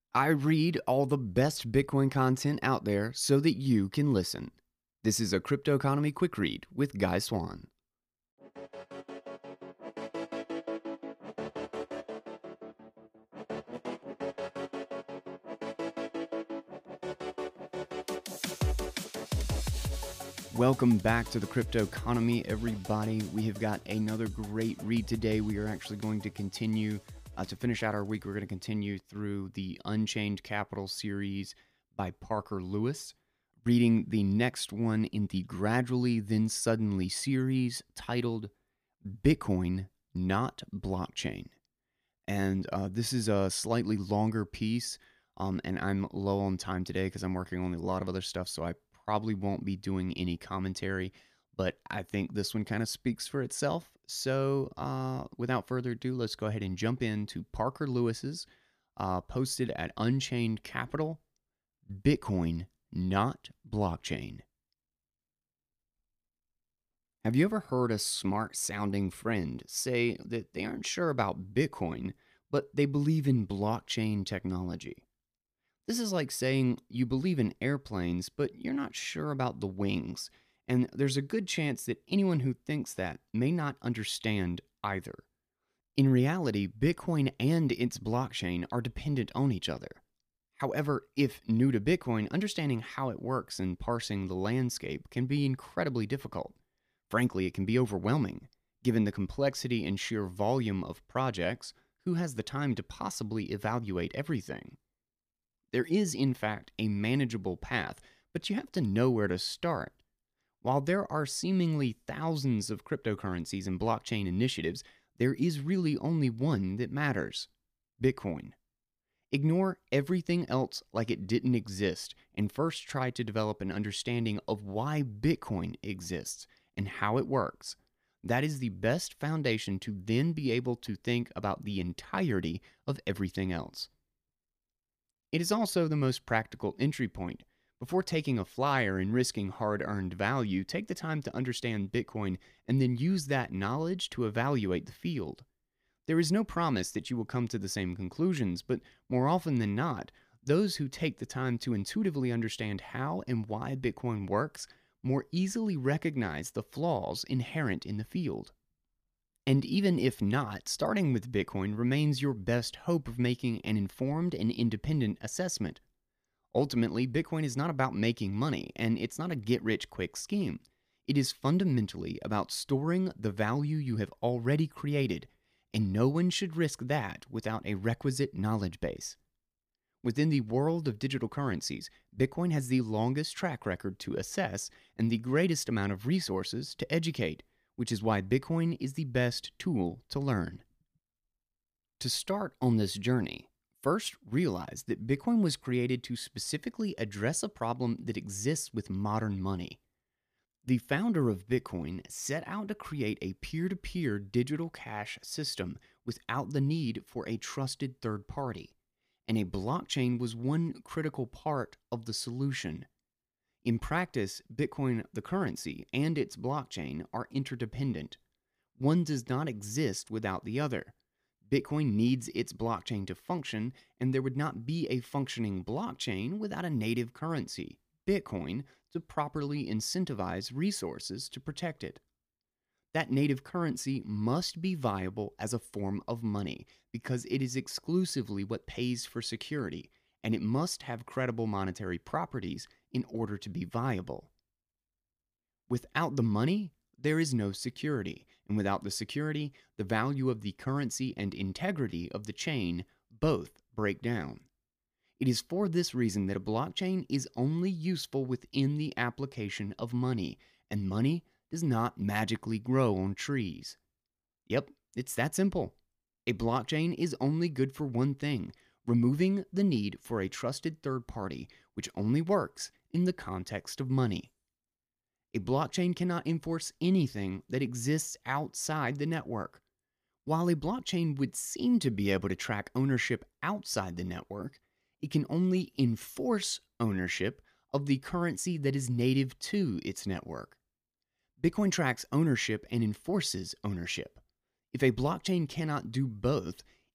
I read all the best Bitcoin content out there so that you can listen. This is a Crypto Economy Quick Read with Guy Swan. Welcome back to the Crypto Economy, everybody. We have got another great read today. We are actually going to continue to finish out our week. We're going to continue through the Unchained Capital series by Parker Lewis, reading the next one in the Gradually Then Suddenly series titled Bitcoin, Not Blockchain. And this is a slightly longer piece, and I'm low on time today because I'm working on a lot of other stuff, so I probably won't be doing any commentary, but I think this one kind of speaks for itself. So without further ado, let's go ahead and jump into Parker Lewis's posted at Unchained Capital, Bitcoin, Not Blockchain. Have you ever heard a smart-sounding friend say that they aren't sure about Bitcoin, but they believe in blockchain technology? This is like saying you believe in airplanes, but you're not sure about the wings, and there's a good chance that anyone who thinks that may not understand either. In reality, Bitcoin and its blockchain are dependent on each other. However, if new to Bitcoin, understanding how it works and parsing the landscape can be incredibly difficult. Frankly, it can be overwhelming. Given the complexity and sheer volume of projects, who has the time to possibly evaluate everything? There is, in fact, a manageable path, but you have to know where to start. While there are seemingly thousands of cryptocurrencies and blockchain initiatives, there is really only one that matters: Bitcoin. Ignore everything else like it didn't exist, and first try to develop an understanding of why Bitcoin exists and how it works. That is the best foundation to then be able to think about the entirety of everything else. It is also the most practical entry point. Before taking a flyer and risking hard-earned value, take the time to understand Bitcoin and then use that knowledge to evaluate the field. There is no promise that you will come to the same conclusions, but more often than not, those who take the time to intuitively understand how and why Bitcoin works more easily recognize the flaws inherent in the field. And even if not, starting with Bitcoin remains your best hope of making an informed and independent assessment. Ultimately, Bitcoin is not about making money, and it's not a get-rich-quick scheme. It is fundamentally about storing the value you have already created, and no one should risk that without a requisite knowledge base. Within the world of digital currencies, Bitcoin has the longest track record to assess and the greatest amount of resources to educate, which is why Bitcoin is the best tool to learn. To start on this journey, first realize that Bitcoin was created to specifically address a problem that exists with modern money. The founder of Bitcoin set out to create a peer-to-peer digital cash system without the need for a trusted third party, and a blockchain was one critical part of the solution. In practice, Bitcoin, the currency, and its blockchain are interdependent. One does not exist without the other. Bitcoin needs its blockchain to function, and there would not be a functioning blockchain without a native currency, Bitcoin, to properly incentivize resources to protect it. That native currency must be viable as a form of money because it is exclusively what pays for security, and it must have credible monetary properties in order to be viable. Without the money, there is no security, and without the security, the value of the currency and integrity of the chain both break down. It is for this reason that a blockchain is only useful within the application of money, and money does not magically grow on trees. Yep, it's that simple. A blockchain is only good for one thing: removing the need for a trusted third party, which only works in the context of money. A blockchain cannot enforce anything that exists outside the network. While a blockchain would seem to be able to track ownership outside the network, it can only enforce ownership of the currency that is native to its network. Bitcoin tracks ownership and enforces ownership. If a blockchain cannot do both,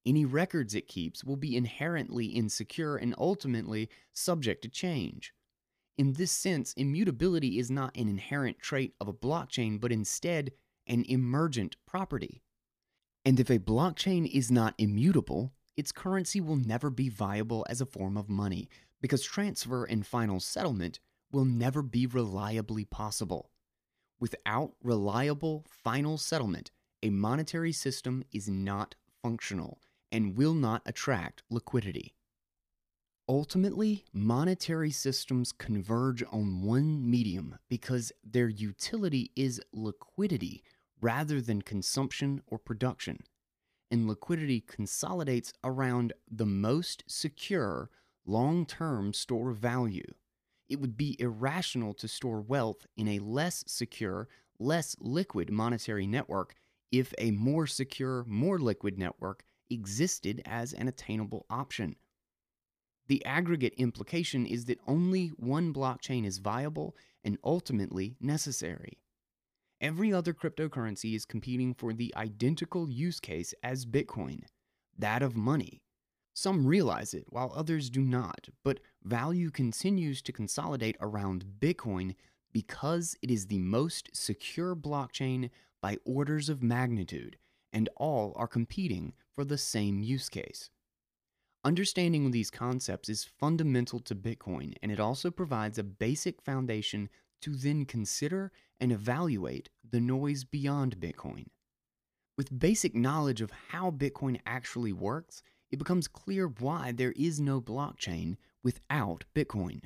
Any records it keeps will be inherently insecure and ultimately subject to change. In this sense, immutability is not an inherent trait of a blockchain, but instead an emergent property. And if a blockchain is not immutable, its currency will never be viable as a form of money because transfer and final settlement will never be reliably possible. Without reliable final settlement, a monetary system is not functional and will not attract liquidity. Ultimately, monetary systems converge on one medium because their utility is liquidity rather than consumption or production. And liquidity consolidates around the most secure long term store of value. It would be irrational to store wealth in a less secure, less liquid monetary network if a more secure, more liquid network existed as an attainable option. The aggregate implication is that only one blockchain is viable and ultimately necessary. Every other cryptocurrency is competing for the identical use case as Bitcoin, that of money. Some realize it while others do not, but value continues to consolidate around Bitcoin because it is the most secure blockchain by orders of magnitude, and all are competing for the same use case. Understanding these concepts is fundamental to Bitcoin, and it also provides a basic foundation to then consider and evaluate the noise beyond Bitcoin. With basic knowledge of how Bitcoin actually works, it becomes clear why there is no blockchain without Bitcoin.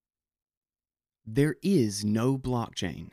There is no blockchain.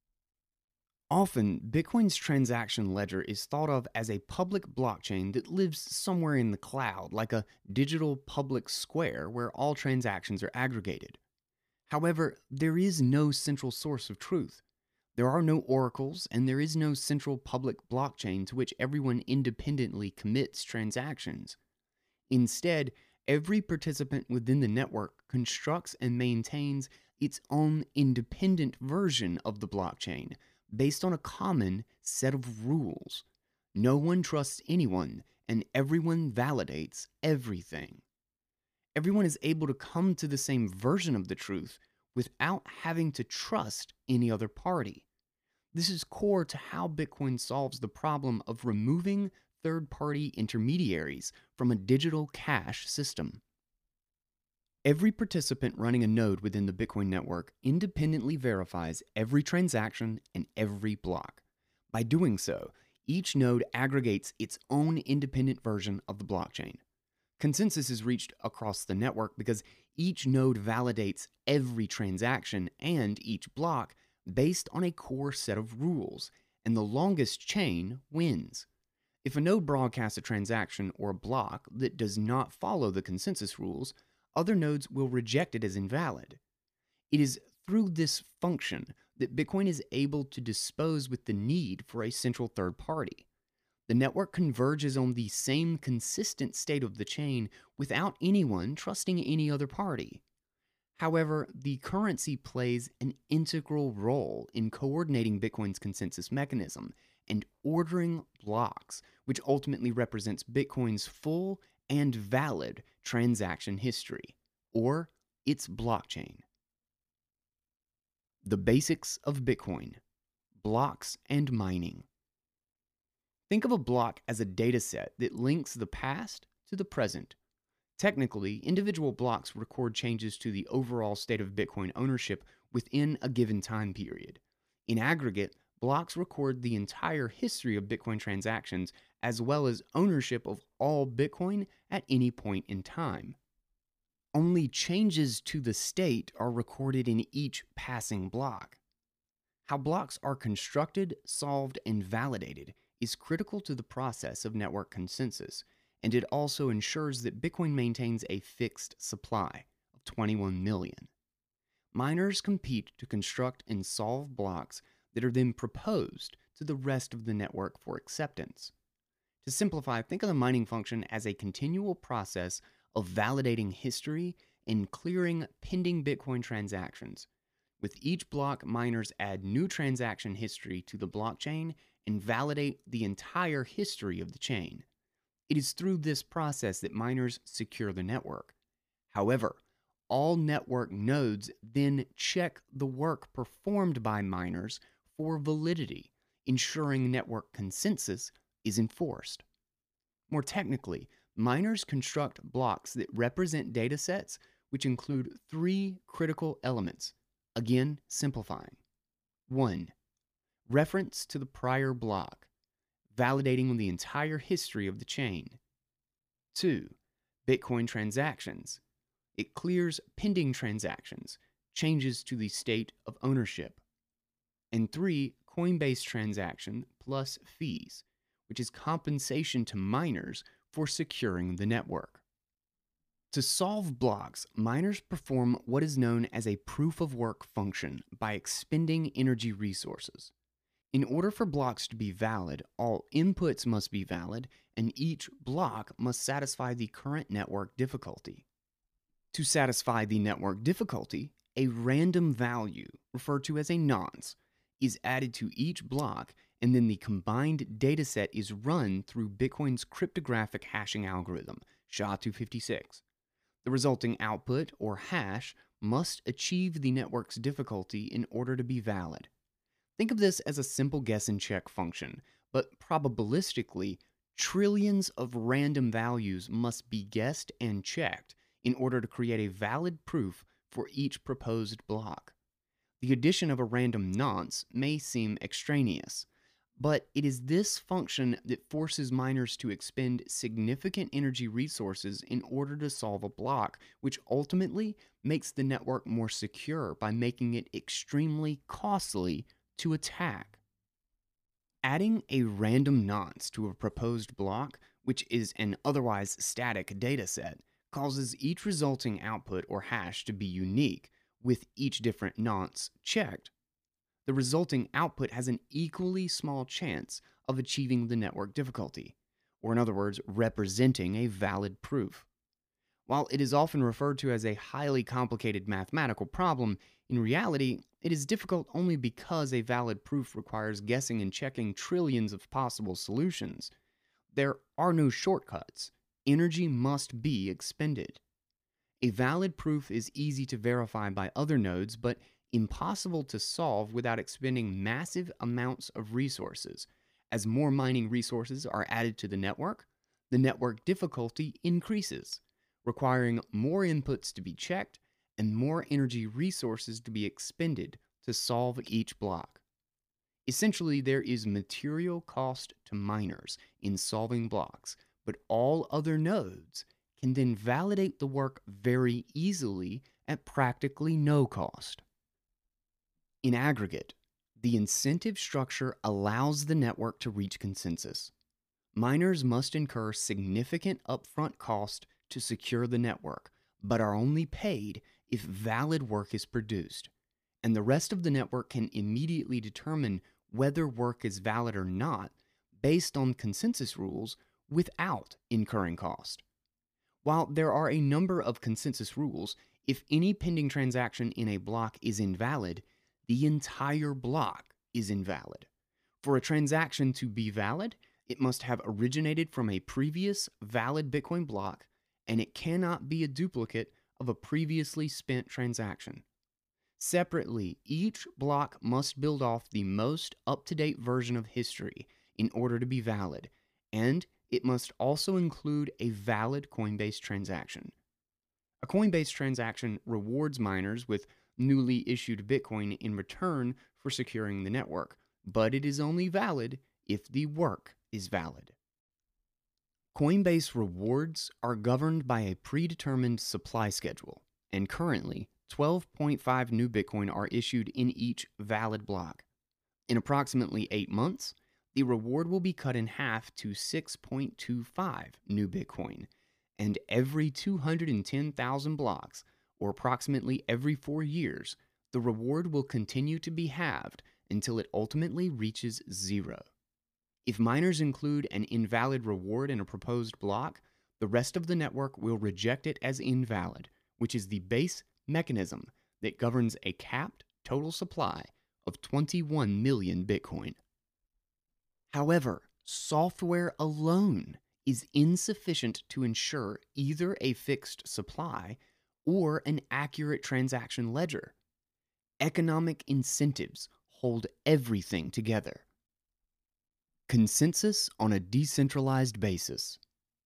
Often, Bitcoin's transaction ledger is thought of as a public blockchain that lives somewhere in the cloud, like a digital public square where all transactions are aggregated. However, there is no central source of truth. There are no oracles, and there is no central public blockchain to which everyone independently commits transactions. Instead, every participant within the network constructs and maintains its own independent version of the blockchain based on a common set of rules. No one trusts anyone, and everyone validates everything. Everyone is able to come to the same version of the truth without having to trust any other party. This is core to how Bitcoin solves the problem of removing third-party intermediaries from a digital cash system. Every participant running a node within the Bitcoin network independently verifies every transaction and every block. By doing so, each node aggregates its own independent version of the blockchain. Consensus is reached across the network because each node validates every transaction and each block based on a core set of rules, and the longest chain wins. If a node broadcasts a transaction or a block that does not follow the consensus rules, other nodes will reject it as invalid. It is through this function that Bitcoin is able to dispose with the need for a central third party. The network converges on the same consistent state of the chain without anyone trusting any other party. However, the currency plays an integral role in coordinating Bitcoin's consensus mechanism and ordering blocks, which ultimately represents Bitcoin's full and valid transaction history, or its blockchain. The basics of Bitcoin: blocks and mining. Think of a block as a data set that links the past to the present. Technically, individual blocks record changes to the overall state of Bitcoin ownership within a given time period. In aggregate, blocks record the entire history of Bitcoin transactions as well as ownership of all Bitcoin at any point in time. Only changes to the state are recorded in each passing block. How blocks are constructed, solved, and validated is critical to the process of network consensus, and it also ensures that Bitcoin maintains a fixed supply of 21 million. Miners compete to construct and solve blocks that are then proposed to the rest of the network for acceptance. To simplify, think of the mining function as a continual process of validating history and clearing pending Bitcoin transactions. With each block, miners add new transaction history to the blockchain and validate the entire history of the chain. It is through this process that miners secure the network. However, all network nodes then check the work performed by miners for validity, ensuring network consensus is enforced. More technically, miners construct blocks that represent datasets which include three critical elements, again simplifying. 1. Reference to the prior block, validating the entire history of the chain. 2. Bitcoin transactions. It clears pending transactions, changes to the state of ownership. And 3. Coinbase transaction plus fees, which is compensation to miners for securing the network. To solve blocks, miners perform what is known as a proof of work function by expending energy resources. In order for blocks to be valid, all inputs must be valid, and each block must satisfy the current network difficulty. To satisfy the network difficulty, a random value, referred to as a nonce, is added to each block, and then the combined dataset is run through Bitcoin's cryptographic hashing algorithm, SHA-256. The resulting output, or hash, must achieve the network's difficulty in order to be valid. Think of this as a simple guess and check function, but probabilistically, trillions of random values must be guessed and checked in order to create a valid proof for each proposed block. The addition of a random nonce may seem extraneous, but it is this function that forces miners to expend significant energy resources in order to solve a block, which ultimately makes the network more secure by making it extremely costly to attack. Adding a random nonce to a proposed block, which is an otherwise static dataset, causes each resulting output or hash to be unique, with each different nonce checked. The resulting output has an equally small chance of achieving the network difficulty, or in other words, representing a valid proof. While it is often referred to as a highly complicated mathematical problem, in reality, it is difficult only because a valid proof requires guessing and checking trillions of possible solutions. There are no shortcuts. Energy must be expended. A valid proof is easy to verify by other nodes, but impossible to solve without expending massive amounts of resources. As more mining resources are added to the network difficulty increases, requiring more inputs to be checked and more energy resources to be expended to solve each block. Essentially, there is material cost to miners in solving blocks, but all other nodes can then validate the work very easily at practically no cost. In aggregate, the incentive structure allows the network to reach consensus. Miners must incur significant upfront cost to secure the network, but are only paid if valid work is produced, and the rest of the network can immediately determine whether work is valid or not based on consensus rules without incurring cost. While there are a number of consensus rules, if any pending transaction in a block is invalid, the entire block is invalid. For a transaction to be valid, it must have originated from a previous valid Bitcoin block, and it cannot be a duplicate of a previously spent transaction. Separately, each block must build off the most up-to-date version of history in order to be valid, and it must also include a valid Coinbase transaction. A Coinbase transaction rewards miners with newly issued Bitcoin in return for securing the network, but it is only valid if the work is valid. Coinbase rewards are governed by a predetermined supply schedule, and currently, 12.5 new Bitcoin are issued in each valid block. In approximately 8 months, the reward will be cut in half to 6.25 new Bitcoin, and every 210,000 blocks, or approximately every 4 years, the reward will continue to be halved until it ultimately reaches 0. If miners include an invalid reward in a proposed block, the rest of the network will reject it as invalid, which is the base mechanism that governs a capped total supply of 21 million Bitcoin. However, software alone is insufficient to ensure either a fixed supply or an accurate transaction ledger. Economic incentives hold everything together. Consensus on a decentralized basis.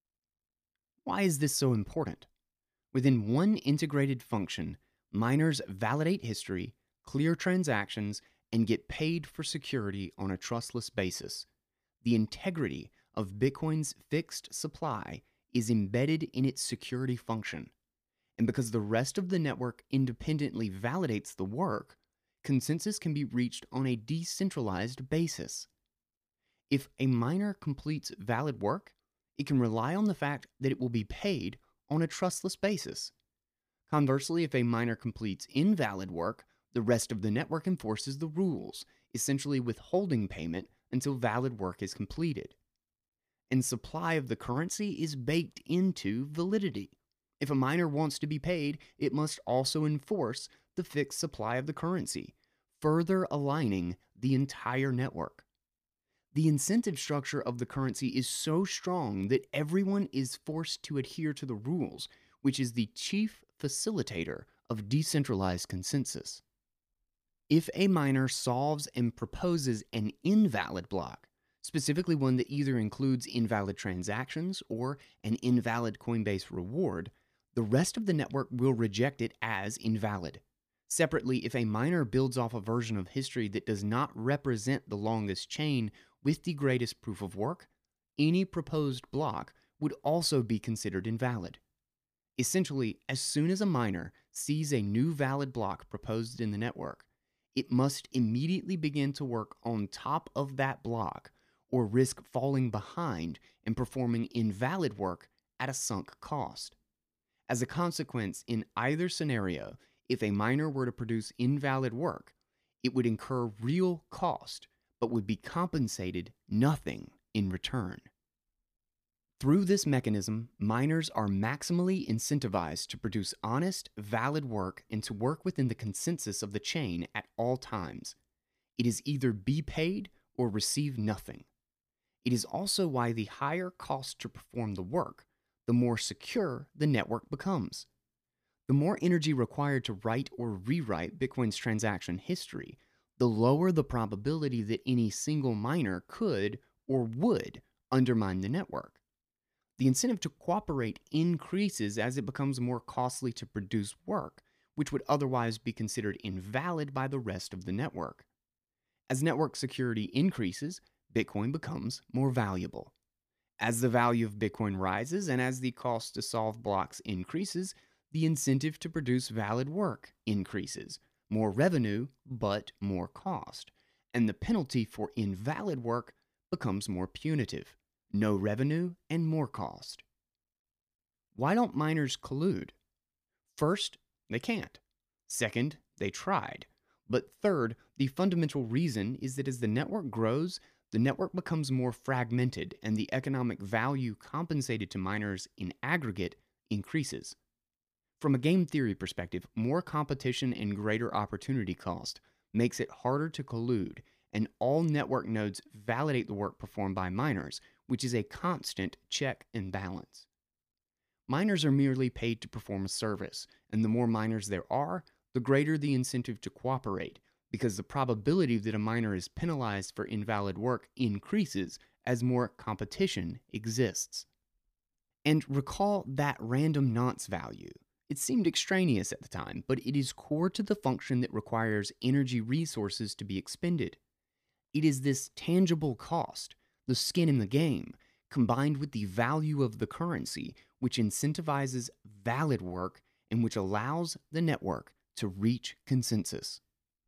Why is this so important? Within one integrated function, miners validate history, clear transactions, and get paid for security on a trustless basis. The integrity of Bitcoin's fixed supply is embedded in its security function. And because the rest of the network independently validates the work, consensus can be reached on a decentralized basis. If a miner completes valid work, it can rely on the fact that it will be paid on a trustless basis. Conversely, if a miner completes invalid work, the rest of the network enforces the rules, essentially withholding payment until valid work is completed. And supply of the currency is baked into validity. If a miner wants to be paid, it must also enforce the fixed supply of the currency, further aligning the entire network. The incentive structure of the currency is so strong that everyone is forced to adhere to the rules, which is the chief facilitator of decentralized consensus. If a miner solves and proposes an invalid block, specifically one that either includes invalid transactions or an invalid Coinbase reward, the rest of the network will reject it as invalid. Separately, if a miner builds off a version of history that does not represent the longest chain with the greatest proof of work, any proposed block would also be considered invalid. Essentially, as soon as a miner sees a new valid block proposed in the network, it must immediately begin to work on top of that block or risk falling behind and performing invalid work at a sunk cost. As a consequence, in either scenario, if a miner were to produce invalid work, it would incur real cost but would be compensated nothing in return. Through this mechanism, miners are maximally incentivized to produce honest, valid work and to work within the consensus of the chain at all times. It is either be paid or receive nothing. It is also why the higher cost to perform the work, the more secure the network becomes. The more energy required to write or rewrite Bitcoin's transaction history, the lower the probability that any single miner could or would undermine the network. The incentive to cooperate increases as it becomes more costly to produce work, which would otherwise be considered invalid by the rest of the network. As network security increases, Bitcoin becomes more valuable. As the value of Bitcoin rises and as the cost to solve blocks increases, the incentive to produce valid work increases. More revenue, but more cost. And the penalty for invalid work becomes more punitive. No revenue and more cost. Why don't miners collude? First, they can't. Second, they tried. But third, the fundamental reason is that as the network grows, the network becomes more fragmented and the economic value compensated to miners in aggregate increases. From a game theory perspective, more competition and greater opportunity cost makes it harder to collude, and all network nodes validate the work performed by miners, which is a constant check and balance. Miners are merely paid to perform a service, and the more miners there are, the greater the incentive to cooperate, because the probability that a miner is penalized for invalid work increases as more competition exists. And recall that random nonce value. It seemed extraneous at the time, but it is core to the function that requires energy resources to be expended. It is this tangible cost, the skin in the game, combined with the value of the currency, which incentivizes valid work and which allows the network to reach consensus.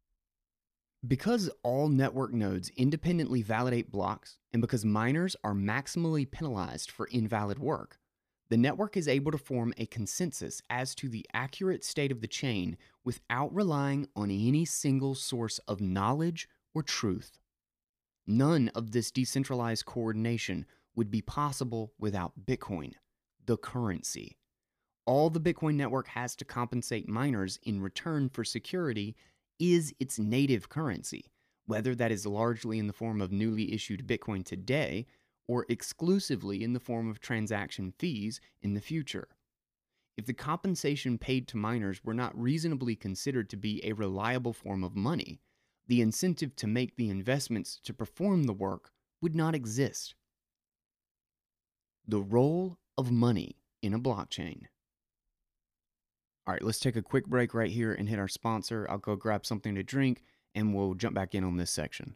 Because all network nodes independently validate blocks, and because miners are maximally penalized for invalid work, the network is able to form a consensus as to the accurate state of the chain without relying on any single source of knowledge or truth. None of this decentralized coordination would be possible without Bitcoin, the currency. All the Bitcoin network has to compensate miners in return for security is its native currency, whether that is largely in the form of newly issued Bitcoin today or exclusively in the form of transaction fees in the future. If the compensation paid to miners were not reasonably considered to be a reliable form of money, the incentive to make the investments to perform the work would not exist. The role of money in a blockchain. All right, let's take a quick break right here and hit our sponsor. I'll go grab something to drink and we'll jump back in on this section.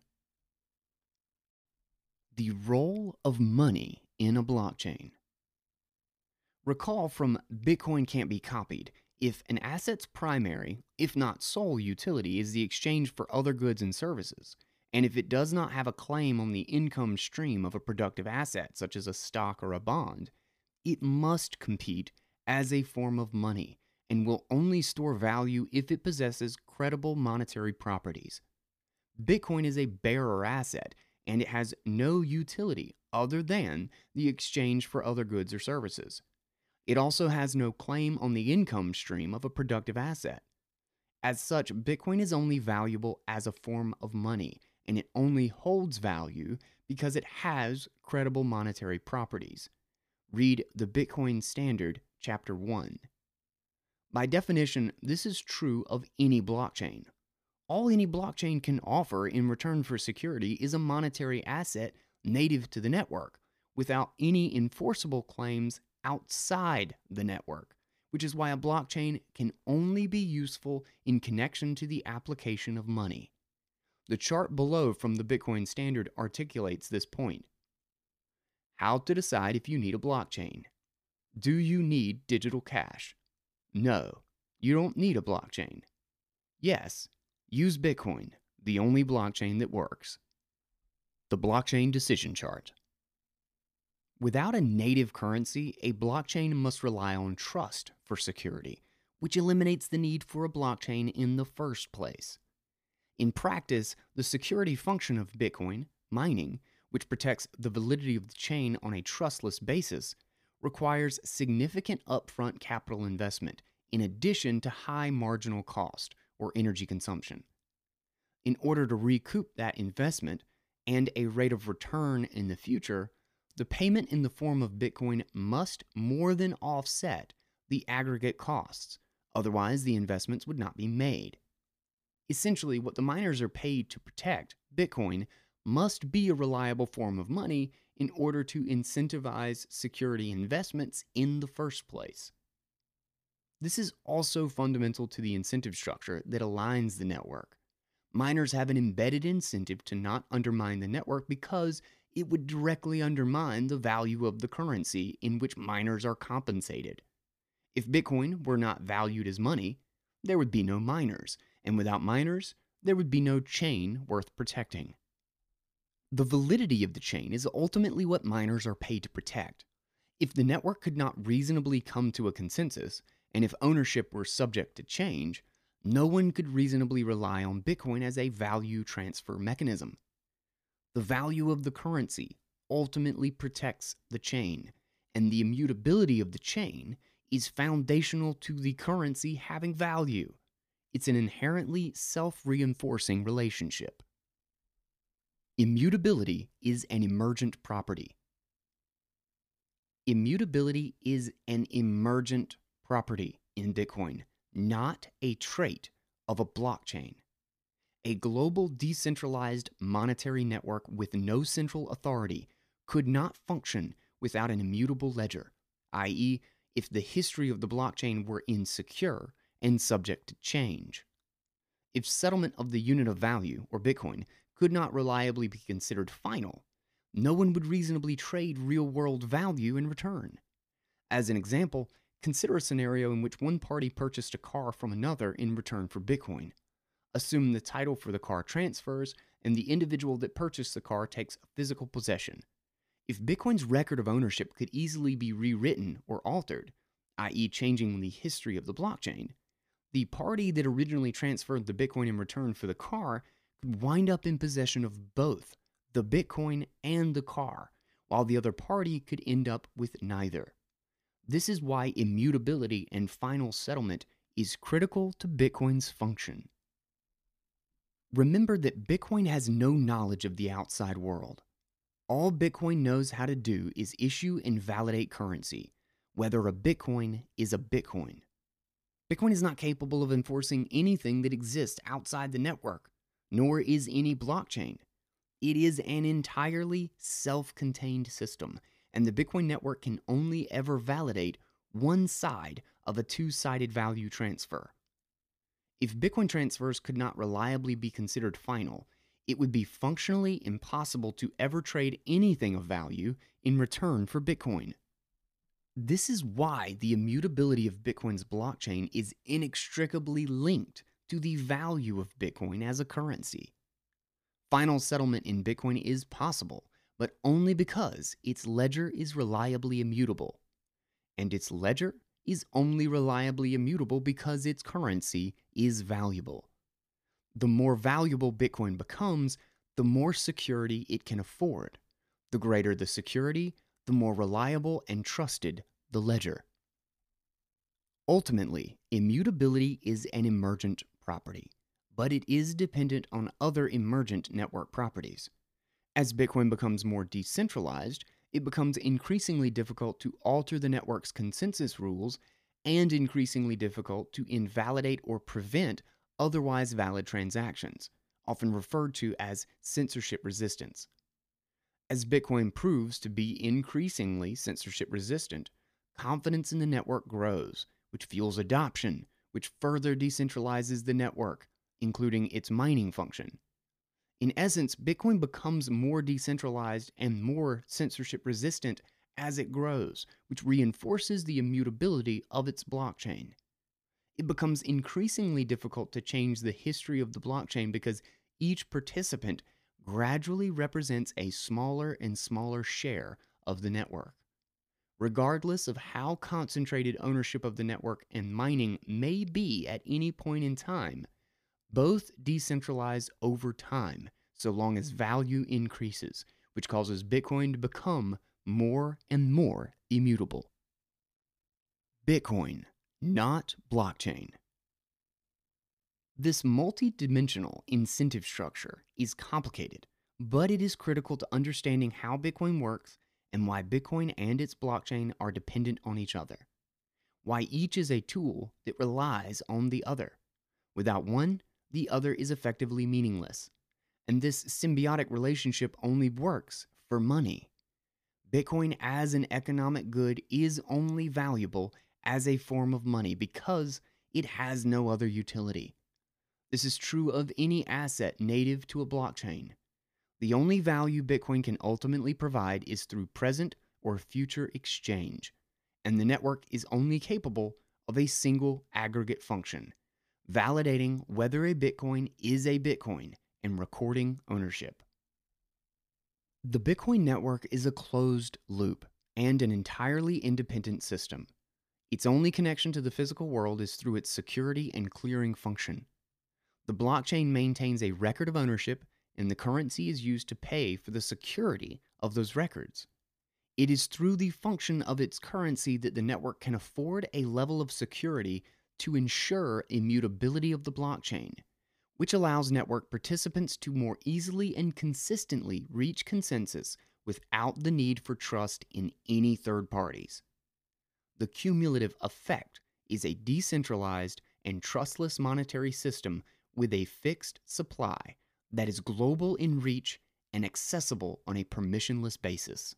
The role of money in a blockchain. Recall from Bitcoin can't be copied. If an asset's primary, if not sole utility is the exchange for other goods and services, and if it does not have a claim on the income stream of a productive asset, such as a stock or a bond, it must compete as a form of money and will only store value if it possesses credible monetary properties. Bitcoin is a bearer asset, and it has no utility other than the exchange for other goods or services. It also has no claim on the income stream of a productive asset. As such, Bitcoin is only valuable as a form of money, and it only holds value because it has credible monetary properties. Read the Bitcoin Standard, Chapter 1. By definition, this is true of any blockchain. All any blockchain can offer in return for security is a monetary asset native to the network, without any enforceable claims outside the network, which is why a blockchain can only be useful in connection to the application of money. The chart below from the Bitcoin Standard articulates this point. How to decide if you need a blockchain. Do you need digital cash? No, you don't need a blockchain. Yes, use Bitcoin, the only blockchain that works. The blockchain decision chart. Without a native currency, a blockchain must rely on trust for security, which eliminates the need for a blockchain in the first place. In practice, the security function of Bitcoin, mining, which protects the validity of the chain on a trustless basis, requires significant upfront capital investment in addition to high marginal cost or energy consumption. In order to recoup that investment and a rate of return in the future, the payment in the form of Bitcoin must more than offset the aggregate costs, otherwise the investments would not be made. Essentially, what the miners are paid to protect, Bitcoin, must be a reliable form of money in order to incentivize security investments in the first place. This is also fundamental to the incentive structure that aligns the network. Miners have an embedded incentive to not undermine the network because it would directly undermine the value of the currency in which miners are compensated. If Bitcoin were not valued as money, there would be no miners, and without miners, there would be no chain worth protecting. The validity of the chain is ultimately what miners are paid to protect. If the network could not reasonably come to a consensus, and if ownership were subject to change, no one could reasonably rely on Bitcoin as a value transfer mechanism. The value of the currency ultimately protects the chain, and the immutability of the chain is foundational to the currency having value. It's an inherently self-reinforcing relationship. Immutability is an emergent property. Immutability is an emergent property in Bitcoin, not a trait of a blockchain. A global decentralized monetary network with no central authority could not function without an immutable ledger, i.e., if the history of the blockchain were insecure and subject to change. If settlement of the unit of value, or Bitcoin, could not reliably be considered final, no one would reasonably trade real-world value in return. As an example, consider a scenario in which one party purchased a car from another in return for Bitcoin. Assume the title for the car transfers and the individual that purchased the car takes physical possession. If Bitcoin's record of ownership could easily be rewritten or altered, i.e. changing the history of the blockchain, the party that originally transferred the Bitcoin in return for the car could wind up in possession of both the Bitcoin and the car, while the other party could end up with neither. This is why immutability and final settlement is critical to Bitcoin's function. Remember that Bitcoin has no knowledge of the outside world. All Bitcoin knows how to do is issue and validate currency, whether a Bitcoin is a Bitcoin. Bitcoin is not capable of enforcing anything that exists outside the network, nor is any blockchain. It is an entirely self-contained system, and the Bitcoin network can only ever validate one side of a two-sided value transfer. If Bitcoin transfers could not reliably be considered final, it would be functionally impossible to ever trade anything of value in return for Bitcoin. This is why the immutability of Bitcoin's blockchain is inextricably linked to the value of Bitcoin as a currency. Final settlement in Bitcoin is possible, but only because its ledger is reliably immutable. And its ledger is only reliably immutable because its currency is valuable. The more valuable Bitcoin becomes, the more security it can afford. The greater the security, the more reliable and trusted the ledger. Ultimately, immutability is an emergent property, but it is dependent on other emergent network properties. As Bitcoin becomes more decentralized, it becomes increasingly difficult to alter the network's consensus rules and increasingly difficult to invalidate or prevent otherwise valid transactions, often referred to as censorship resistance. As Bitcoin proves to be increasingly censorship resistant, confidence in the network grows, which fuels adoption, which further decentralizes the network, including its mining function. In essence, Bitcoin becomes more decentralized and more censorship resistant as it grows, which reinforces the immutability of its blockchain. It becomes increasingly difficult to change the history of the blockchain because each participant gradually represents a smaller and smaller share of the network. Regardless of how concentrated ownership of the network and mining may be at any point in time, both decentralize over time so long as value increases, which causes Bitcoin to become more and more immutable. Bitcoin, not blockchain. This multi-dimensional incentive structure is complicated, but it is critical to understanding how Bitcoin works and why Bitcoin and its blockchain are dependent on each other. Why each is a tool that relies on the other. Without one, the other is effectively meaningless. And this symbiotic relationship only works for money. Bitcoin as an economic good is only valuable as a form of money because it has no other utility. This is true of any asset native to a blockchain. The only value Bitcoin can ultimately provide is through present or future exchange, and the network is only capable of a single aggregate function, validating whether a Bitcoin is a Bitcoin and recording ownership. The Bitcoin network is a closed loop and an entirely independent system. Its only connection to the physical world is through its security and clearing function. The blockchain maintains a record of ownership, and the currency is used to pay for the security of those records. It is through the function of its currency that the network can afford a level of security to ensure immutability of the blockchain, which allows network participants to more easily and consistently reach consensus without the need for trust in any third parties. The cumulative effect is a decentralized and trustless monetary system with a fixed supply that is global in reach and accessible on a permissionless basis.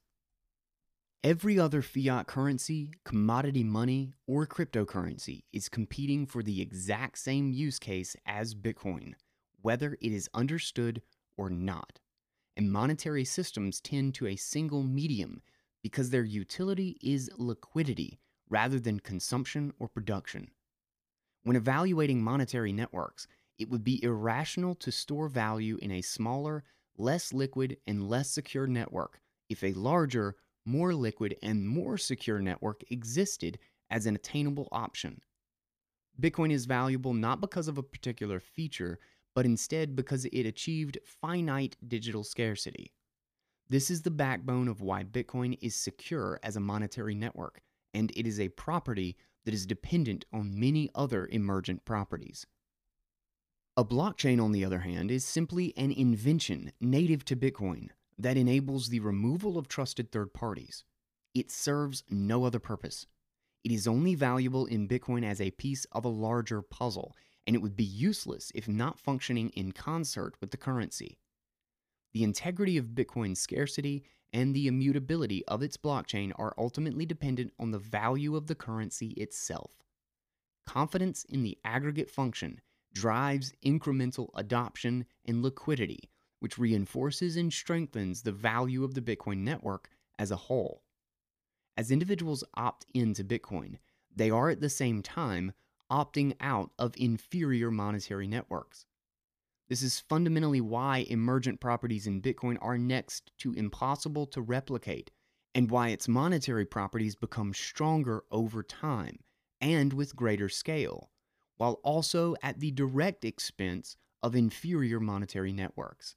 Every other fiat currency, commodity money, or cryptocurrency is competing for the exact same use case as Bitcoin, whether it is understood or not. And monetary systems tend to a single medium because their utility is liquidity rather than consumption or production. When evaluating monetary networks, it would be irrational to store value in a smaller, less liquid, and less secure network if a larger, more liquid, and more secure network existed as an attainable option. Bitcoin is valuable not because of a particular feature, but instead because it achieved finite digital scarcity. This is the backbone of why Bitcoin is secure as a monetary network, and it is a property that is dependent on many other emergent properties. A blockchain, on the other hand, is simply an invention native to Bitcoin, that enables the removal of trusted third parties. It serves no other purpose. It is only valuable in Bitcoin as a piece of a larger puzzle, and it would be useless if not functioning in concert with the currency. The integrity of Bitcoin's scarcity and the immutability of its blockchain are ultimately dependent on the value of the currency itself. Confidence in the aggregate function drives incremental adoption and liquidity, which reinforces and strengthens the value of the Bitcoin network as a whole. As individuals opt into Bitcoin, they are at the same time opting out of inferior monetary networks. This is fundamentally why emergent properties in Bitcoin are next to impossible to replicate, and why its monetary properties become stronger over time and with greater scale, while also at the direct expense of inferior monetary networks.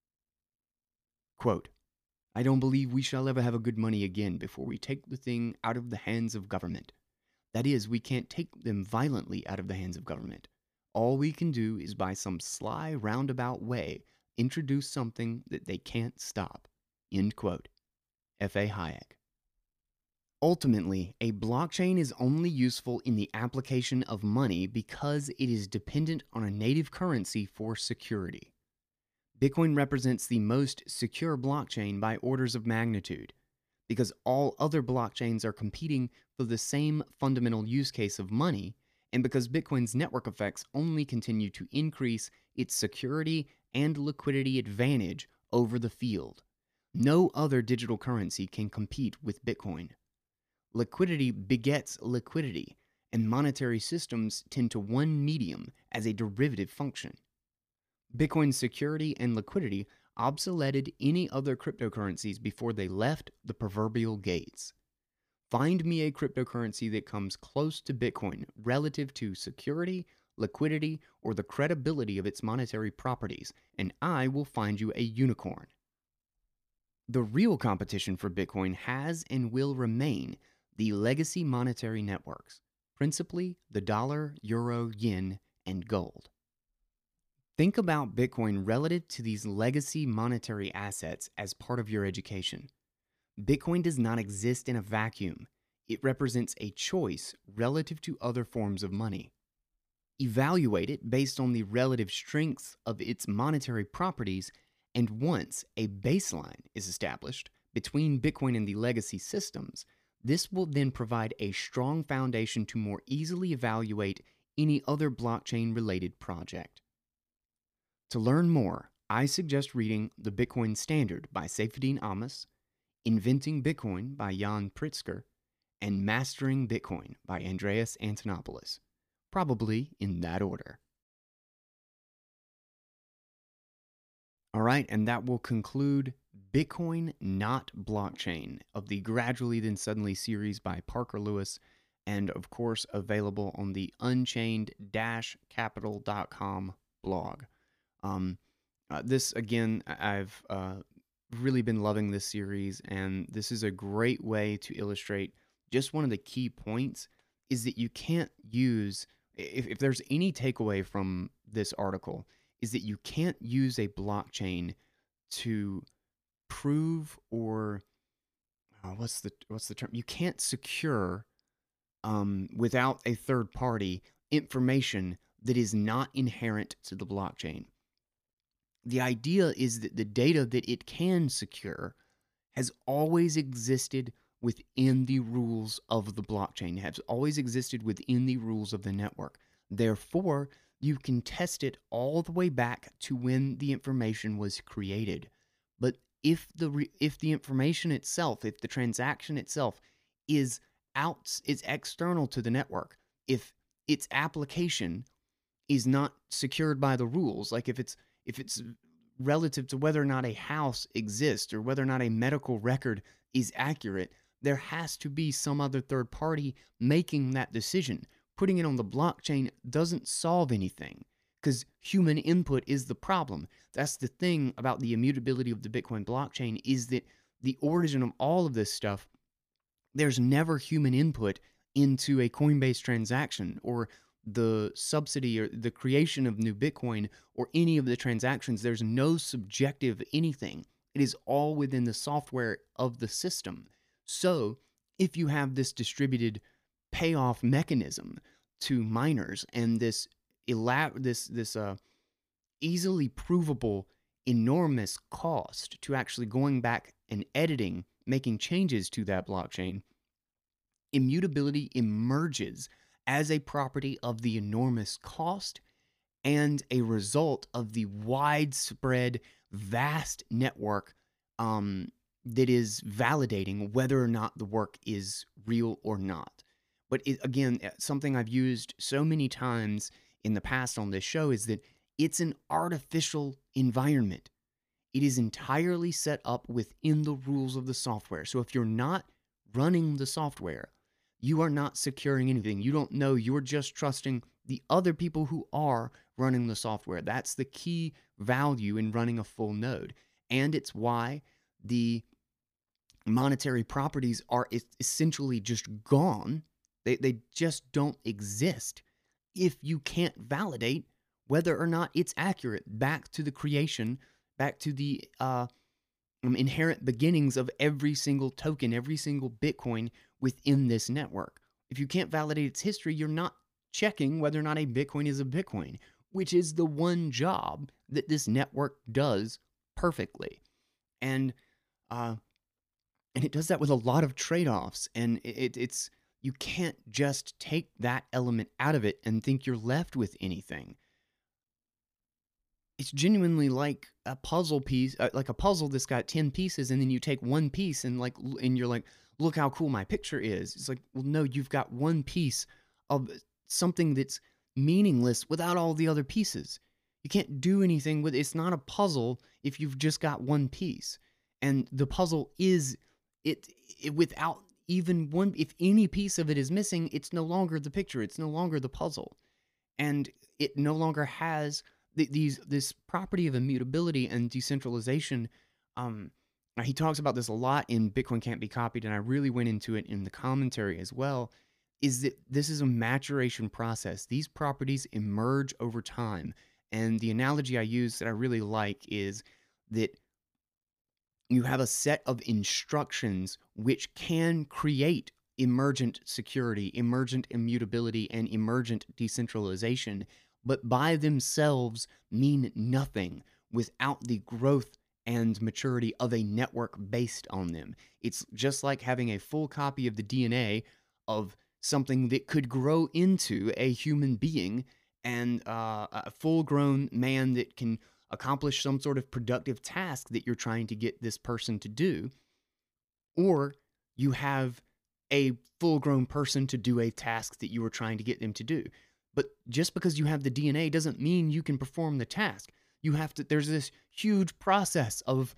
Quote, I don't believe we shall ever have a good money again before we take the thing out of the hands of government. That is, we can't take them violently out of the hands of government. All we can do is by some sly roundabout way introduce something that they can't stop. End quote. F.A. Hayek. Ultimately, a blockchain is only useful in the application of money because it is dependent on a native currency for security. Bitcoin represents the most secure blockchain by orders of magnitude, because all other blockchains are competing for the same fundamental use case of money, and because Bitcoin's network effects only continue to increase its security and liquidity advantage over the field. No other digital currency can compete with Bitcoin. Liquidity begets liquidity, and monetary systems tend to one medium as a derivative function. Bitcoin's security and liquidity obsoleted any other cryptocurrencies before they left the proverbial gates. Find me a cryptocurrency that comes close to Bitcoin relative to security, liquidity, or the credibility of its monetary properties, and I will find you a unicorn. The real competition for Bitcoin has and will remain the legacy monetary networks, principally the dollar, euro, yen, and gold. Think about Bitcoin relative to these legacy monetary assets as part of your education. Bitcoin does not exist in a vacuum. It represents a choice relative to other forms of money. Evaluate it based on the relative strengths of its monetary properties, and once a baseline is established between Bitcoin and the legacy systems, this will then provide a strong foundation to more easily evaluate any other blockchain-related project. To learn more, I suggest reading The Bitcoin Standard by Saifedean Ammous, Inventing Bitcoin by Jan Pritzker, and Mastering Bitcoin by Andreas Antonopoulos, probably in that order. All right, and that will conclude Bitcoin Not Blockchain of the Gradually Then Suddenly series by Parker Lewis, and of course available on the unchained-capital.com blog. This again, I've really been loving this series, and this is a great way to illustrate just one of the key points is that you can't use, if there's any takeaway from this article, is that you can't use a blockchain to prove or what's the term? You can't secure without a third party information that is not inherent to the blockchain. The idea is that the data that it can secure has always existed within the rules of the blockchain, has always existed within the rules of the network. Therefore, you can test it all the way back to when the information was created. But if the information itself, if the transaction itself is external to the network, if its application is not secured by the rules, like if it's relative to whether or not a house exists or whether or not a medical record is accurate, there has to be some other third party making that decision. Putting it on the blockchain doesn't solve anything because human input is the problem. That's the thing about the immutability of the Bitcoin blockchain, is that the origin of all of this stuff, there's never human input into a Coinbase transaction or the subsidy or the creation of new Bitcoin or any of the transactions. There's no subjective anything. It is all within the software of the system. So if you have this distributed payoff mechanism to miners and this easily provable enormous cost to actually going back and editing, making changes to that blockchain, immutability emerges as a property of the enormous cost and a result of the widespread, vast network that is validating whether or not the work is real or not. But again, something I've used so many times in the past on this show is that it's an artificial environment. It is entirely set up within the rules of the software. So if you're not running the software, you are not securing anything. You don't know. You're just trusting the other people who are running the software. That's the key value in running a full node. And it's why the monetary properties are essentially just gone. They just don't exist if you can't validate whether or not it's accurate back to the creation, back to the inherent beginnings of every single token, every single Bitcoin within this network. If you can't validate its history, you're not checking whether or not a Bitcoin is a Bitcoin, which is the one job that this network does perfectly. And it does that with a lot of trade-offs. And it's you can't just take that element out of it and think you're left with anything. It's genuinely like a puzzle piece, like a puzzle that's got 10 pieces, and then you take one piece and you're like, look how cool my picture is. It's like, well, no, you've got one piece of something that's meaningless without all the other pieces. You can't do anything with it. It's not a puzzle if you've just got one piece. And the puzzle is it without even one, if any piece of it is missing, it's no longer the picture. It's no longer the puzzle. And it no longer has this property of immutability and decentralization. He talks about this a lot in Bitcoin Can't Be Copied, and I really went into it in the commentary as well, is that this is a maturation process. These properties emerge over time. And the analogy I use that I really like is that you have a set of instructions which can create emergent security, emergent immutability, and emergent decentralization, but by themselves mean nothing without the growth and maturity of a network based on them. It's just like having a full copy of the DNA of something that could grow into a human being and a full-grown man that can accomplish some sort of productive task that you're trying to get this person to do, or you have a full-grown person to do a task that you were trying to get them to do. But just because you have the DNA doesn't mean you can perform the task. You have to. There's this huge process of,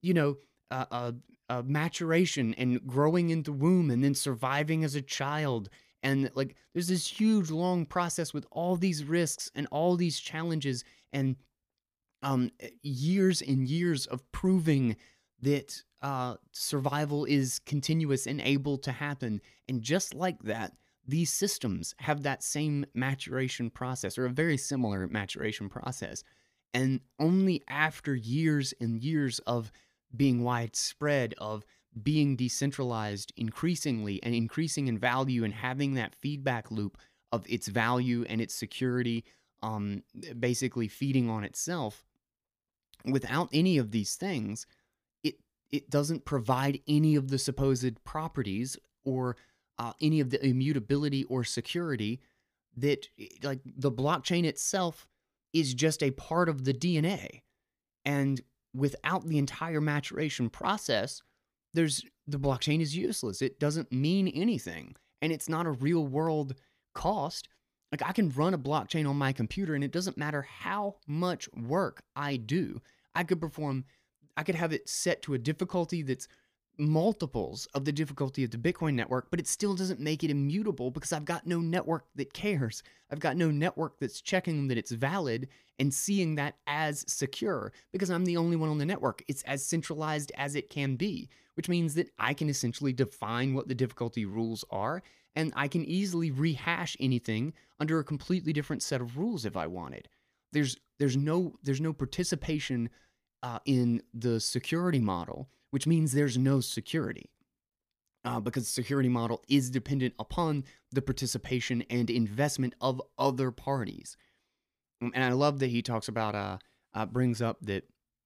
maturation and growing in the womb and then surviving as a child. And like, there's this huge long process with all these risks and all these challenges and years and years of proving that survival is continuous and able to happen. And just like that, these systems have that same maturation process, or a very similar maturation process. And only after years and years of being widespread, of being decentralized increasingly and increasing in value and having that feedback loop of its value and its security basically feeding on itself, without any of these things, it doesn't provide any of the supposed properties or any of the immutability or security that, like, the blockchain itself is just a part of the DNA. And without the entire maturation process, the blockchain is useless. It doesn't mean anything. And it's not a real world cost. Like, I can run a blockchain on my computer and it doesn't matter how much work I do. I could have it set to a difficulty that's multiples of the difficulty of the Bitcoin network, but it still doesn't make it immutable because I've got no network that cares. I've got no network that's checking that it's valid and seeing that as secure because I'm the only one on the network. It's as centralized as it can be, which means that I can essentially define what the difficulty rules are, and I can easily rehash anything under a completely different set of rules if I wanted. There's no participation in the security model, which means there's no security. Because the security model is dependent upon the participation and investment of other parties. And I love that he talks about, brings up that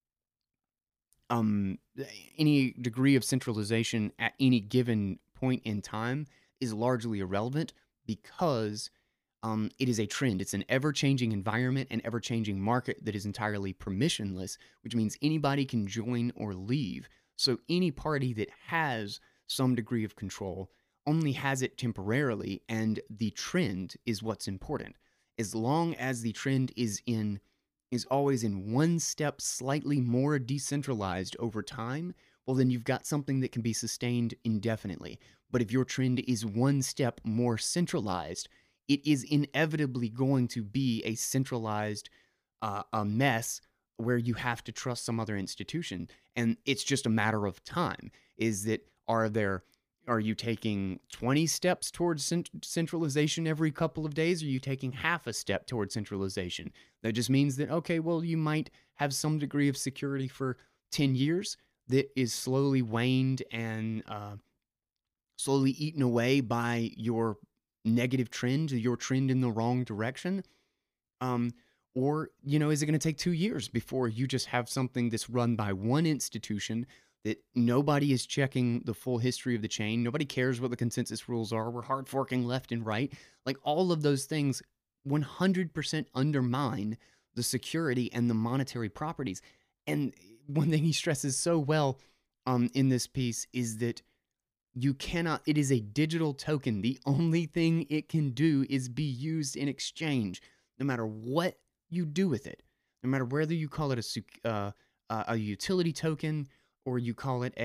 um, any degree of centralization at any given point in time is largely irrelevant because it is a trend. It's an ever changing environment and ever changing market that is entirely permissionless, which means anybody can join or leave. So any party that has some degree of control only has it temporarily, and the trend is what's important. As long as the trend is always in one step slightly more decentralized over time, well, then you've got something that can be sustained indefinitely. But if your trend is one step more centralized, it is inevitably going to be a centralized a mess where you have to trust some other institution, and it's just a matter of time. Is that are you taking 20 steps towards centralization every couple of days? Or are you taking half a step towards centralization? That just means that, okay, well, you might have some degree of security for 10 years that is slowly waned and slowly eaten away by your negative trend, your trend in the wrong direction. Um, or, is it going to take 2 years before you just have something that's run by one institution that nobody is checking the full history of the chain? Nobody cares what the consensus rules are. We're hard forking left and right. Like all of those things 100% undermine the security and the monetary properties. And one thing he stresses so well in this piece is that you cannot, it is a digital token. The only thing it can do is be used in exchange, no matter what you do with it, no matter whether you call it a utility token or you call it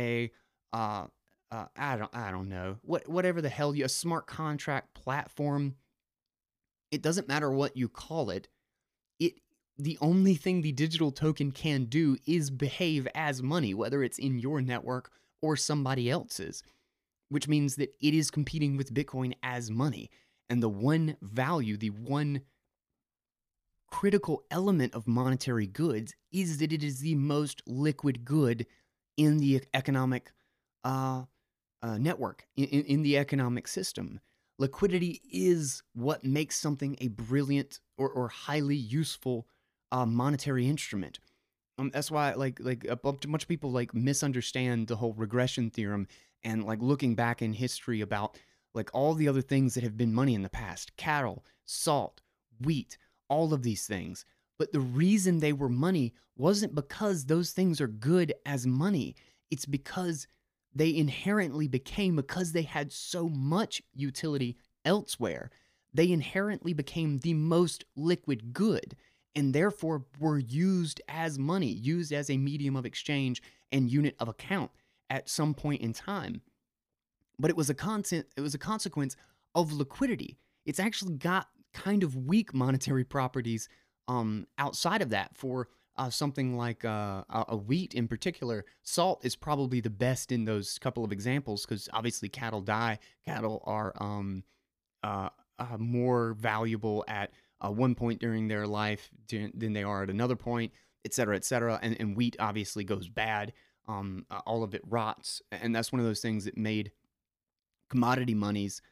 I don't know, whatever the hell a smart contract platform. It doesn't matter what you call it. It the only thing the digital token can do is behave as money, whether it's in your network or somebody else's, which means that it is competing with Bitcoin as money. And the one value, the one critical element of monetary goods is that it is the most liquid good in the economic network, in the economic system. Liquidity is what makes something a brilliant or highly useful monetary instrument. That's why like a bunch of people like misunderstand the whole regression theorem and like looking back in history about like all the other things that have been money in the past: cattle, salt, wheat, all of these things. But the reason they were money wasn't because those things are good as money. It's because they inherently became, because they had so much utility elsewhere, they inherently became the most liquid good and therefore were used as money, used as a medium of exchange and unit of account at some point in time. But it was a consequence of liquidity. It's actually got kind of weak monetary properties outside of that for something like a wheat in particular. Salt is probably the best in those couple of examples because obviously cattle die. Cattle are more valuable at one point during their life than they are at another point, et cetera, et cetera. And wheat obviously goes bad. All of it rots. And that's one of those things that made commodity monies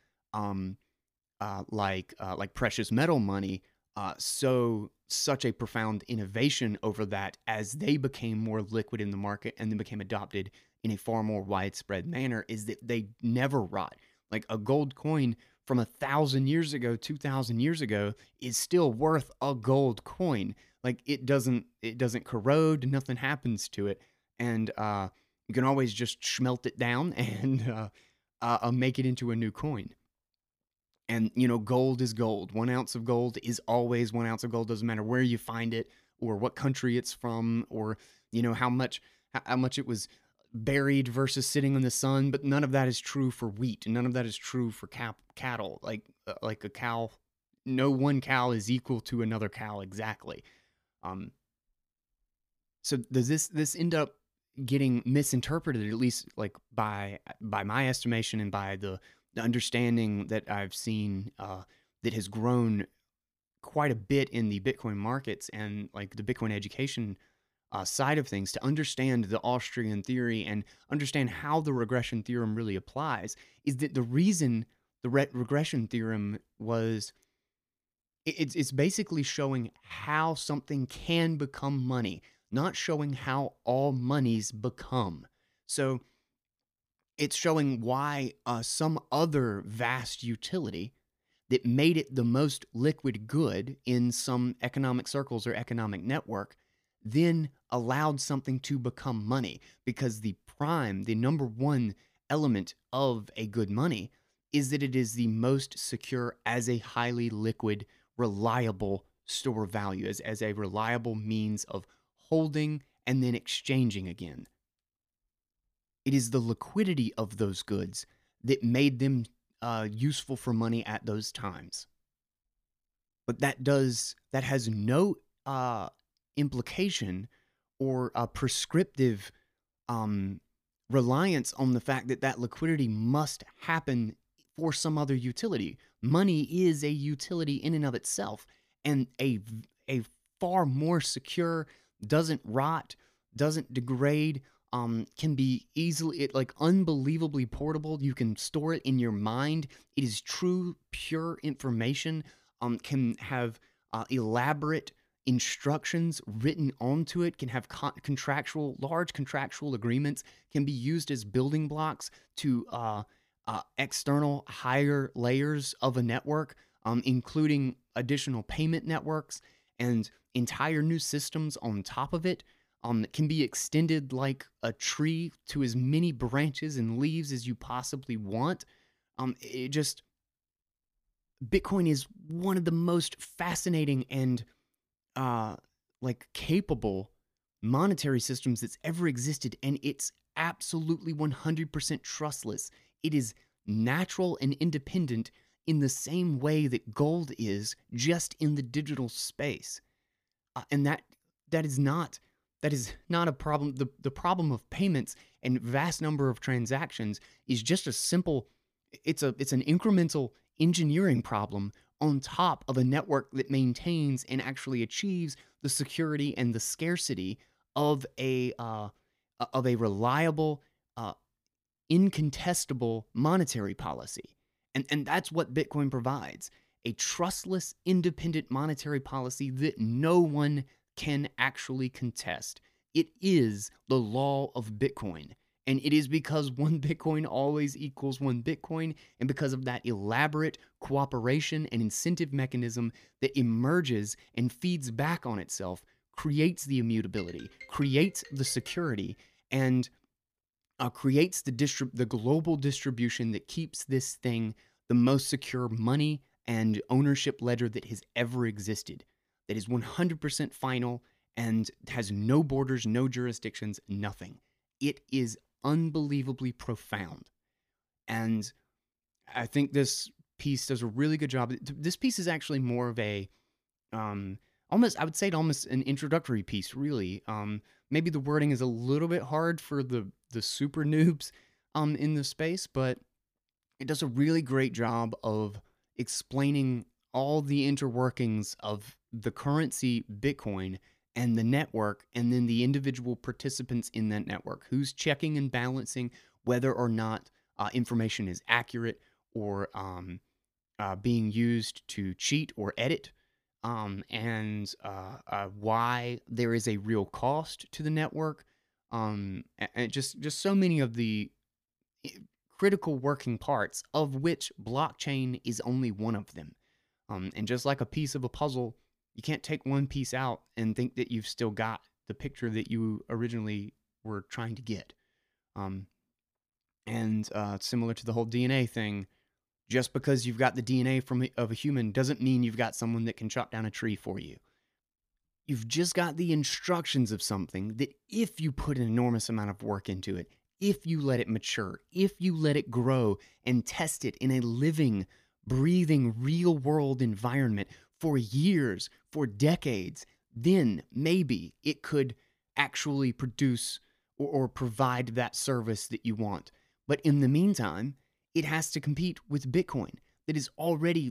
like precious metal money such a profound innovation over that as they became more liquid in the market and then became adopted in a far more widespread manner, is that they never rot. Like a gold coin from 1,000 years ago, 2,000 years ago is still worth a gold coin. Like it doesn't corrode, nothing happens to it. And you can always just smelt it down and make it into a new coin. And, gold is gold. 1 ounce of gold is always 1 ounce of gold. Doesn't matter where you find it or what country it's from or, how much it was buried versus sitting in the sun. But none of that is true for wheat. And none of that is true for cattle. Like a cow, no one cow is equal to another cow exactly. So does this end up getting misinterpreted, at least like by my estimation and by the understanding that I've seen that has grown quite a bit in the Bitcoin markets and like the Bitcoin education side of things, to understand the Austrian theory and understand how the regression theorem really applies, is that the reason the regression theorem was it's basically showing how something can become money, not showing how all monies become. So it's showing why some other vast utility that made it the most liquid good in some economic circles or economic network then allowed something to become money, because the number one element of a good money is that it is the most secure as a highly liquid, reliable store of value, as a reliable means of holding and then exchanging again. It is the liquidity of those goods that made them useful for money at those times. But that has no implication or a prescriptive um, reliance on the fact that that liquidity must happen for some other utility. Money is a utility in and of itself, and a far more secure, doesn't rot, doesn't degrade, can be easily, like unbelievably portable. You can store it in your mind. It is true, pure information. Can have elaborate instructions written onto it, can have large contractual agreements, can be used as building blocks to external higher layers of a network, including additional payment networks and entire new systems on top of it. Can be extended like a tree to as many branches and leaves as you possibly want. It just Bitcoin is one of the most fascinating and like capable monetary systems that's ever existed, and it's absolutely 100% trustless. It is natural and independent in the same way that gold is, just in the digital space. And that is not a problem. The problem of payments and vast number of transactions is just a simple, it's an incremental engineering problem on top of a network that maintains and actually achieves the security and the scarcity of a reliable, uh, incontestable monetary policy. And that's what Bitcoin provides: a trustless, independent monetary policy that no one can actually contest. It is the law of Bitcoin. And it is because one Bitcoin always equals one Bitcoin, and because of that elaborate cooperation and incentive mechanism that emerges and feeds back on itself, creates the immutability, creates the security, and creates the global distribution that keeps this thing the most secure money and ownership ledger that has ever existed. That is 100% final and has no borders, no jurisdictions, nothing. It is unbelievably profound. And I think this piece does a really good job. This piece is actually more of a almost, I would say, almost an introductory piece, really. Maybe the wording is a little bit hard for the super noobs in the space, but it does a really great job of explaining all the interworkings of the currency Bitcoin and the network, and then the individual participants in that network, who's checking and balancing whether or not information is accurate or being used to cheat or edit, and why there is a real cost to the network, and just so many of the critical working parts, of which blockchain is only one of them. And just like a piece of a puzzle, you can't take one piece out and think that you've still got the picture that you originally were trying to get. And similar to the whole DNA thing, just because you've got the DNA of a human doesn't mean you've got someone that can chop down a tree for you. You've just got the instructions of something that, if you put an enormous amount of work into it, if you let it mature, if you let it grow and test it in a living, breathing, real world environment for years, for decades, then maybe it could actually produce or provide that service that you want. But in the meantime, it has to compete with Bitcoin, that is already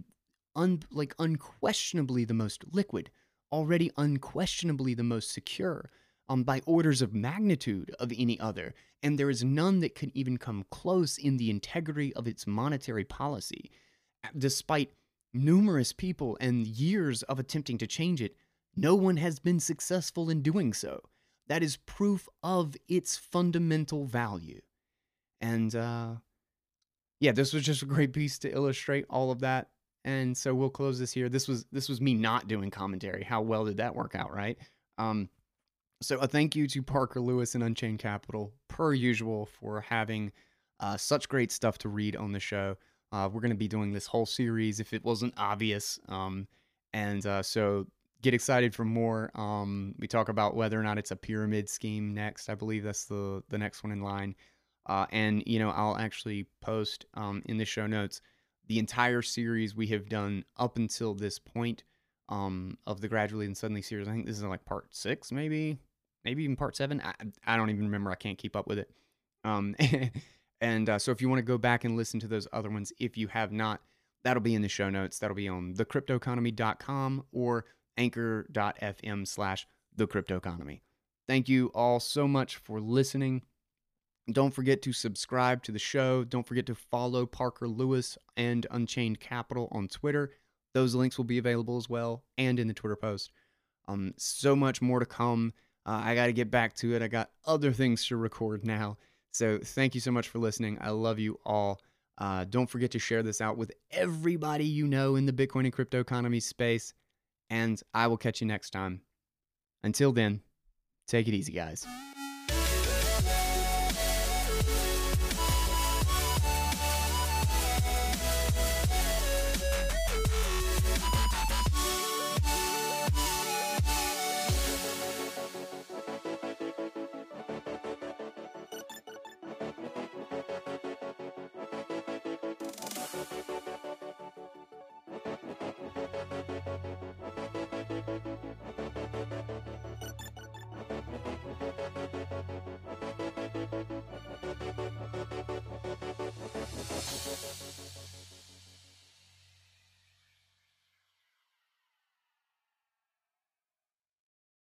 unquestionably the most liquid, already unquestionably the most secure, by orders of magnitude of any other, and there is none that can even come close in the integrity of its monetary policy. Despite numerous people and years of attempting to change it, no one has been successful in doing so. That is proof of its fundamental value. And yeah, this was just a great piece to illustrate all of that. And so we'll close this here. This was me not doing commentary. How well did that work out, right? So a thank you to Parker Lewis and Unchained Capital, per usual, for having such great stuff to read on the show. We're going to be doing this whole series if it wasn't obvious. So get excited for more. We talk about whether or not it's a pyramid scheme next. I believe that's the next one in line. And, I'll actually post in the show notes the entire series we have done up until this point of the Gradually and Suddenly series. I think this is like part 6, maybe even part 7. I don't even remember. I can't keep up with it. So if you want to go back and listen to those other ones, if you have not, that'll be in the show notes. That'll be on thecryptoeconomy.com or anchor.fm/thecryptoeconomy. Thank you all so much for listening. Don't forget to subscribe to the show. Don't forget to follow Parker Lewis and Unchained Capital on Twitter. Those links will be available as well and in the Twitter post. So much more to come. I got to get back to it. I got other things to record now. So thank you so much for listening. I love you all. Don't forget to share this out with everybody you know in the Bitcoin and crypto economy space. And I will catch you next time. Until then, take it easy, guys.